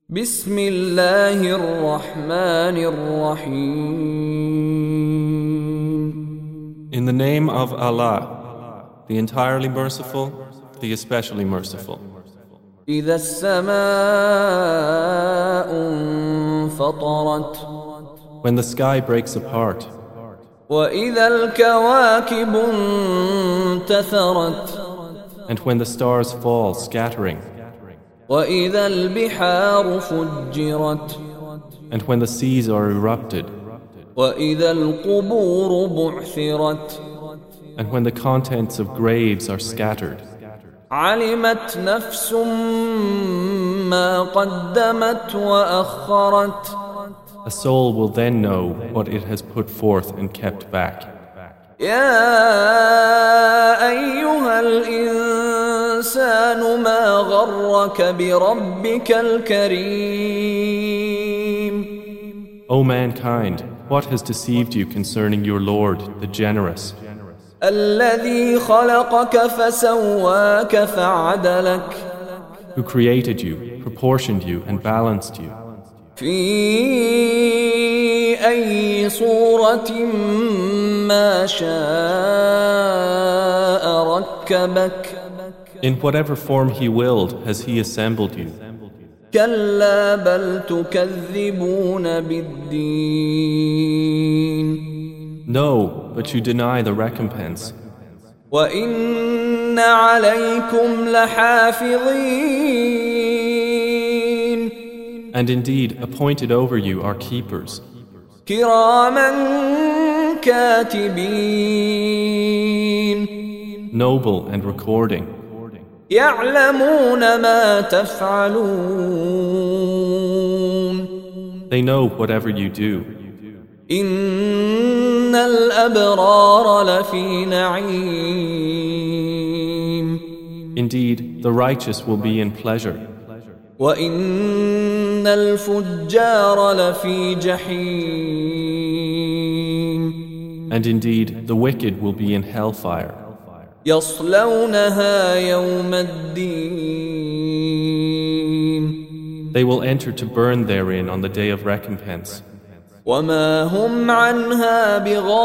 بسم الله الرحمن الرحيم. In the name of Allah, the entirely merciful, the especially merciful. إذا السماء انفطرت When the sky breaks apart, وإذا الكواكب انتثرت and when the stars fall scattering, وإذا البحار فجرت and when the seas are erupted, وإذا القبور بعثرت and when the contents of graves are scattered. علمت نفس ما قدمت وأخرت. A soul will then know what it has put forth and kept back. يا أيها الإنسان ما غرك بربك الكريم. O mankind, what has deceived you concerning your Lord, the generous, الذي خلقك فسواك فعدلك. who created you, proportioned you, and balanced you? في أي صورة ما شاء ركبك. In whatever form He willed has He assembled you. كلا بل تكذبون بالدين. No, but you deny the recompense. وإن عليكم لحافظين. And indeed, appointed over you are keepers, كراما كاتبين. noble and recording. يعلمون ما تفعلون. They know whatever you do. إن الأبرار لفي نعيم. Indeed, the righteous will be in pleasure, وإن الفجار لفي جحيم. and indeed, the wicked will be in hellfire. يصلونها يوم الدين. They will enter to burn therein on the day of recompense, وما هم عنها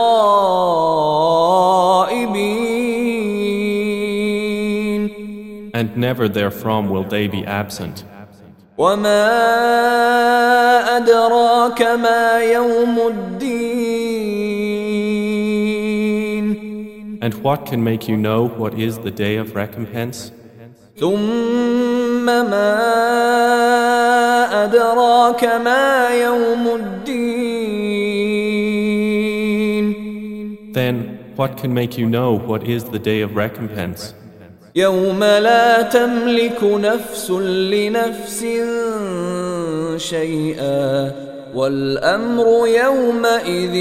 بغائبين. and never therefrom will they be absent. وما أدراك ما يوم الدين. And what can make you know what is the day of recompense? ثم ما أدراك ما يوم الدين. Then, what can make you know what is the day of recompense? يوم لا تملك نفس لنفس شيئا والأمر يومئذ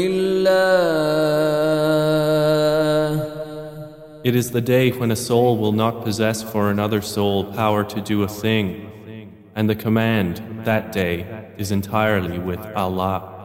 لله. It is the day when a soul will not possess for another soul power to do a thing, and the command that day is entirely with Allah.